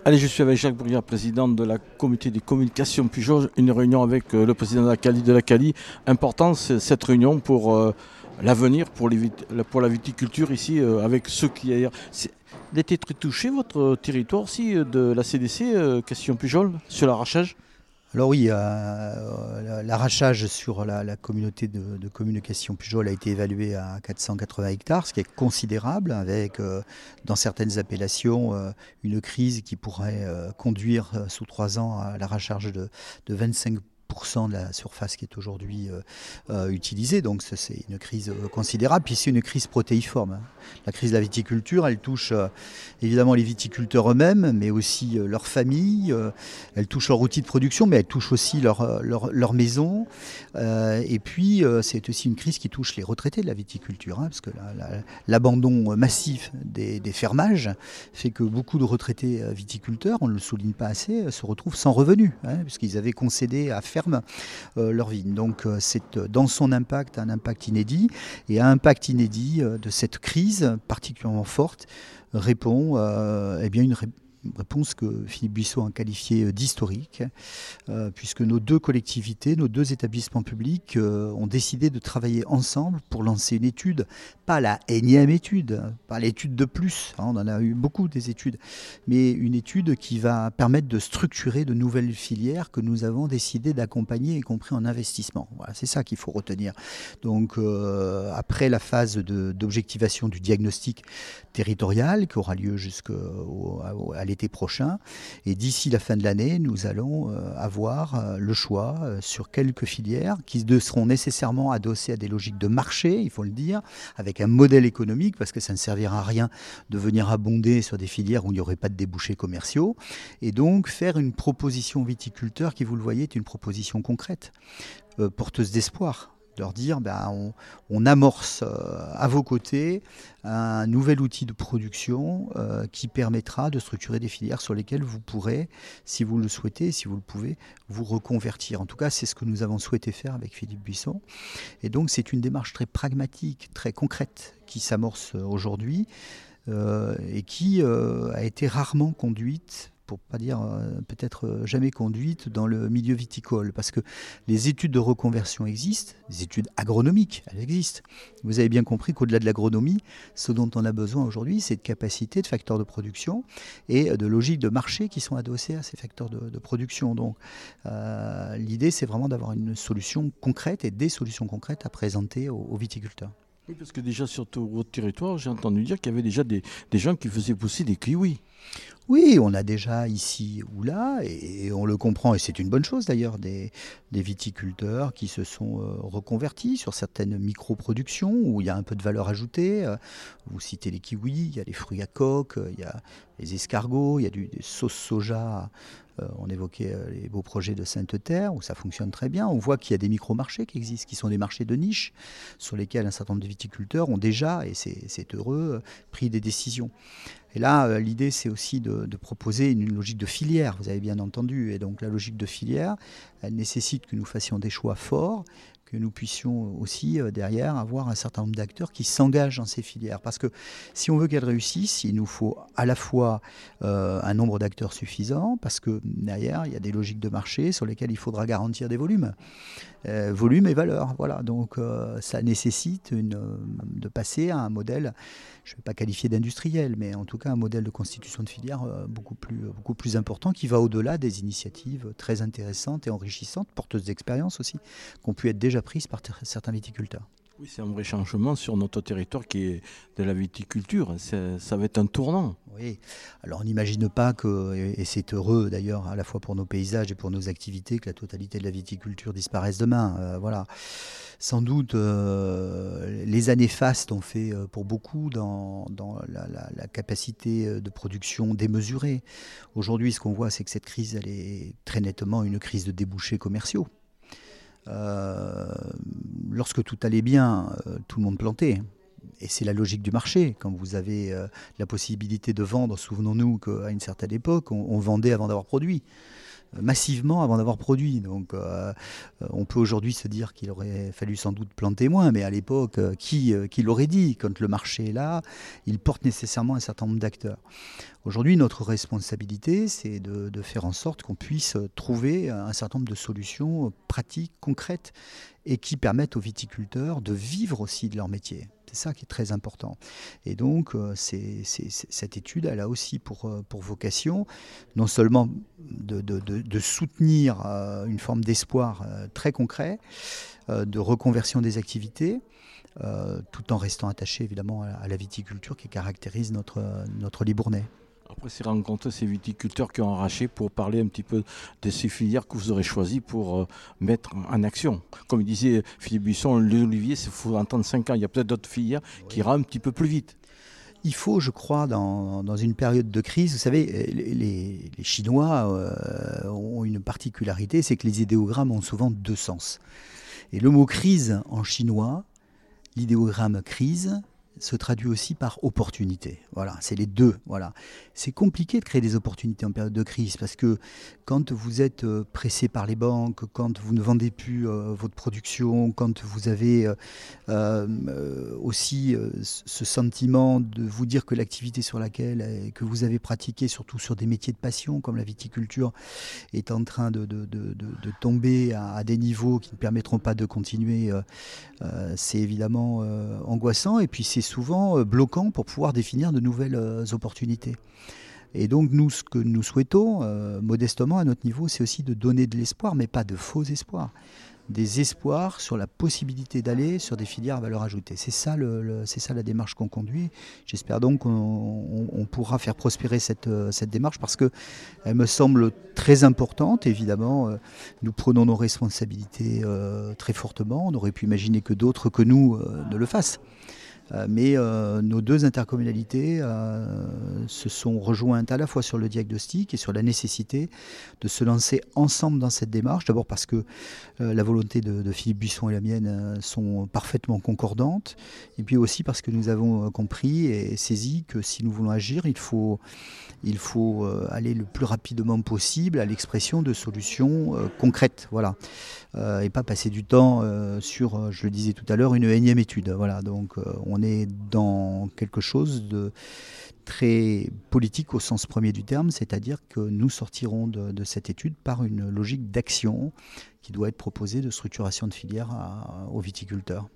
Allez, je suis avec Jacques Bruyère, président de la comité des communications Pujol, une réunion avec le président de la CALI. Importante cette réunion pour l'avenir, pour la viticulture ici, avec ceux qui ailleurs. Il a été très touché votre territoire aussi de la CDC, question Pujol, sur l'arrachage. Alors oui, l'arrachage sur la communauté de communication Pujol a été évalué à 480 hectares, ce qui est considérable, avec dans certaines appellations une crise qui pourrait conduire sous 3 ans à l'arrachage de 25% de la surface qui est aujourd'hui utilisée. Donc c'est une crise considérable. Puis c'est une crise protéiforme, hein. La crise de la viticulture, elle touche évidemment les viticulteurs eux-mêmes, mais aussi leurs familles. Elle touche leur outil de production, mais elle touche aussi leur maison. Et puis c'est aussi une crise qui touche les retraités de la viticulture, hein, parce que l'abandon massif des fermages fait que beaucoup de retraités viticulteurs, on ne le souligne pas assez, se retrouvent sans revenus, hein, puisqu'ils avaient concédé à ferme leur vigne. Donc c'est dans son impact un impact inédit, et un impact inédit de cette crise particulièrement forte répond une réponse que Philippe Buisson a qualifiée d'historique, puisque nos deux collectivités, nos deux établissements publics ont décidé de travailler ensemble pour lancer une étude, pas la énième étude, pas l'étude de plus, hein, on en a eu beaucoup des études, mais une étude qui va permettre de structurer de nouvelles filières que nous avons décidé d'accompagner, y compris en investissement. Voilà, c'est ça qu'il faut retenir. Donc après la phase d'objectivation du diagnostic territorial qui aura lieu à l'été prochain, et d'ici la fin de l'année, nous allons avoir le choix sur quelques filières qui seront nécessairement adossées à des logiques de marché, il faut le dire, avec un modèle économique, parce que ça ne servira à rien de venir abonder sur des filières où il n'y aurait pas de débouchés commerciaux, et donc faire une proposition aux viticulteurs qui, vous le voyez, est une proposition concrète, porteuse d'espoir. De leur dire, on amorce à vos côtés un nouvel outil de production qui permettra de structurer des filières sur lesquelles vous pourrez, si vous le souhaitez, si vous le pouvez, vous reconvertir. En tout cas, c'est ce que nous avons souhaité faire avec Philippe Buisson. Et donc, c'est une démarche très pragmatique, très concrète qui s'amorce aujourd'hui et qui a été rarement conduite, pour ne pas dire peut-être jamais conduite dans le milieu viticole, parce que les études de reconversion existent, les études agronomiques, elles existent. Vous avez bien compris qu'au-delà de l'agronomie, ce dont on a besoin aujourd'hui, c'est de capacités, de facteurs de production et de logiques de marché qui sont adossées à ces facteurs de production. Donc l'idée, c'est vraiment d'avoir une solution concrète et des solutions concrètes à présenter aux viticulteurs. Oui, parce que déjà sur votre territoire, j'ai entendu dire qu'il y avait déjà des gens qui faisaient pousser des kiwis. Oui, on a déjà ici ou là, et on le comprend, et c'est une bonne chose d'ailleurs, des viticulteurs qui se sont reconvertis sur certaines micro-productions où il y a un peu de valeur ajoutée. Vous citez les kiwis, il y a les fruits à coque, il y a les escargots, il y a des sauces soja. On évoquait les beaux projets de Sainte-Terre où ça fonctionne très bien. On voit qu'il y a des micro-marchés qui existent, qui sont des marchés de niche sur lesquels un certain nombre de viticulteurs ont déjà, et c'est heureux, pris des décisions. Et là, l'idée, c'est aussi de proposer une logique de filière, vous avez bien entendu. Et donc la logique de filière, elle nécessite que nous fassions des choix forts, que nous puissions aussi derrière avoir un certain nombre d'acteurs qui s'engagent dans ces filières. Parce que si on veut qu'elles réussissent, il nous faut à la fois un nombre d'acteurs suffisant, parce que derrière, il y a des logiques de marché sur lesquelles il faudra garantir des volumes. Volume et valeur, voilà. Donc ça nécessite de passer à un modèle, je ne vais pas qualifier d'industriel, mais en tout cas un modèle de constitution de filière beaucoup plus important, qui va au-delà des initiatives très intéressantes et enrichissantes, porteuses d'expérience aussi, qui ont pu être déjà prises par certains viticulteurs. Oui, c'est un vrai changement sur notre territoire qui est de la viticulture. Ça va être un tournant. Oui, alors on n'imagine pas que, et c'est heureux d'ailleurs à la fois pour nos paysages et pour nos activités, que la totalité de la viticulture disparaisse demain. Voilà. Sans doute, les années fastes ont fait pour beaucoup dans la capacité de production démesurée. Aujourd'hui, ce qu'on voit, c'est que cette crise, elle est très nettement une crise de débouchés commerciaux. Lorsque tout allait bien, tout le monde plantait. Et c'est la logique du marché. Quand vous avez la possibilité de vendre, souvenons-nous qu'à une certaine époque, on vendait avant d'avoir produit. Massivement avant d'avoir produit. Donc on peut aujourd'hui se dire qu'il aurait fallu sans doute planter moins, mais à l'époque, qui l'aurait dit? Quand le marché est là, il porte nécessairement un certain nombre d'acteurs. Aujourd'hui, notre responsabilité, c'est de faire en sorte qu'on puisse trouver un certain nombre de solutions pratiques, concrètes, et qui permettent aux viticulteurs de vivre aussi de leur métier. C'est ça qui est très important. Et donc, cette étude, elle a aussi pour vocation, non seulement de soutenir une forme d'espoir très concret, de reconversion des activités, tout en restant attaché évidemment à la viticulture qui caractérise notre Libournais. Après, c'est rencontrer ces viticulteurs qui ont arraché pour parler un petit peu de ces filières que vous aurez choisies pour mettre en action. Comme disait Philippe Buisson, l'olivier, il faut attendre 5 ans. Il y a peut-être d'autres filières qui iront un petit peu plus vite. Il faut, je crois, dans une période de crise, vous savez, les Chinois ont une particularité, c'est que les idéogrammes ont souvent 2 sens. Et le mot crise en chinois, l'idéogramme crise, se traduit aussi par opportunité. Voilà, c'est les deux. Voilà. C'est compliqué de créer des opportunités en période de crise parce que quand vous êtes pressé par les banques, quand vous ne vendez plus votre production, quand vous avez aussi ce sentiment de vous dire que l'activité sur laquelle que vous avez pratiqué, surtout sur des métiers de passion comme la viticulture, est en train de tomber à des niveaux qui ne permettront pas de continuer, c'est évidemment angoissant et puis c'est souvent bloquant pour pouvoir définir de nouvelles opportunités. Et donc nous, ce que nous souhaitons, modestement à notre niveau, c'est aussi de donner de l'espoir, mais pas de faux espoirs. Des espoirs sur la possibilité d'aller sur des filières à valeur ajoutée. C'est ça la démarche qu'on conduit. J'espère donc qu'on pourra faire prospérer cette démarche parce qu'elle me semble très importante. Évidemment, nous prenons nos responsabilités très fortement. On aurait pu imaginer que d'autres que nous ne le fassent. Mais nos 2 intercommunalités se sont rejointes à la fois sur le diagnostic et sur la nécessité de se lancer ensemble dans cette démarche. D'abord parce que la volonté de Philippe Buisson et la mienne sont parfaitement concordantes. Et puis aussi parce que nous avons compris et saisi que si nous voulons agir, il faut aller le plus rapidement possible à l'expression de solutions concrètes. Voilà. Et pas passer du temps sur, je le disais tout à l'heure, une énième étude. Voilà, donc on est dans quelque chose de très politique au sens premier du terme, c'est-à-dire que nous sortirons de cette étude par une logique d'action qui doit être proposée de structuration de filière aux viticulteurs.